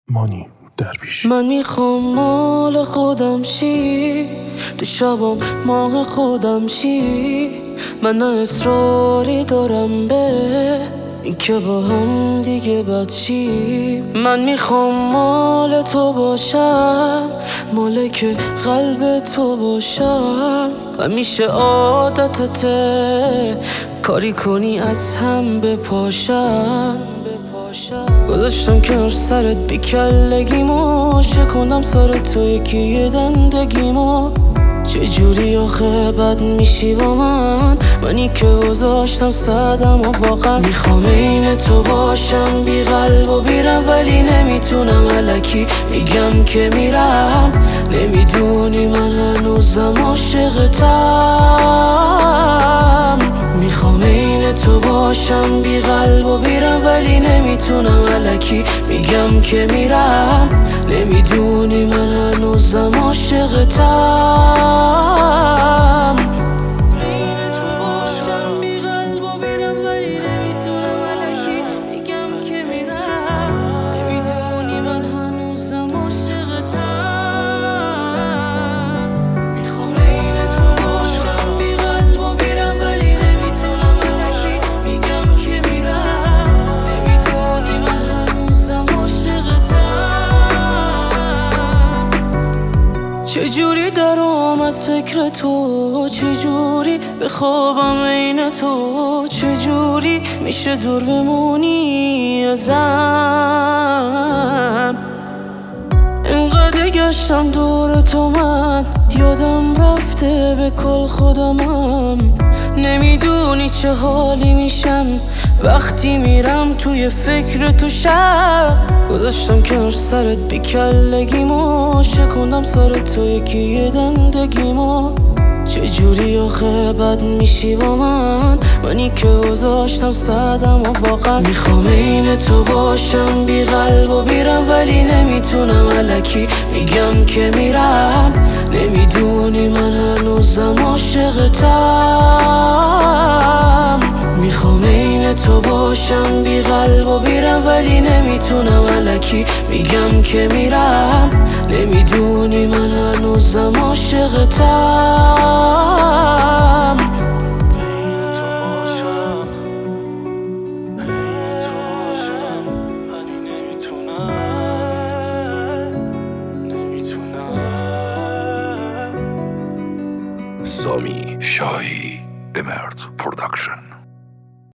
مانی درویش. من میخوام مال خودم شی، تو شبام ماه خودم شی. من نه اصراری دارم به این که با هم دیگه بد شی. من میخوام مال تو باشم، مالک قلب تو باشم. و میشه عادتته کاری کنی از هم بپاشم. گذاشتم کنار سرت بیکلگیمو، شکندم سر تو یکی یه دندگیمو. چجوری آخه بد میشی با منی که گذاشتم صدم و واقعا میخوام این تو باشم، بی قلب و بیرم ولی نمیتونم. الکی میگم که میرم، نمیدونی من هنوزم عاشقتم. میخوام این تو باشم، بی قلب و بیرم ولی نمیتونم. الکی میگم که میرم، نمیدونی من هنوزم عاشقتم. چجوری درام از فکر تو، چجوری بخوابم عین تو، چجوری میشه دور بمونی ازم. انقدر گشتم دور تو من یادم رفته به کل خودمم. نمیدونی چه حالی میشم وقتی میرم توی فکر تو شب. گذاشتم کنار سرت بیکلگیمو، شکندم سر تو یکی یه دندگیمو. چجوری آخه بد میشی با منی که گذاشتم صدم و واقعا میخوام این تو باشم، بی قلب و بیرم ولی نمیتونم. الکی میگم که میرم، نمیدونی من هنوزم عاشقتم. میخوام این تو باشم، بی قلب و بیرم ولی نمیتونم. الکی میگم که میرم، نمیدونی من هنوزم عاشقتم.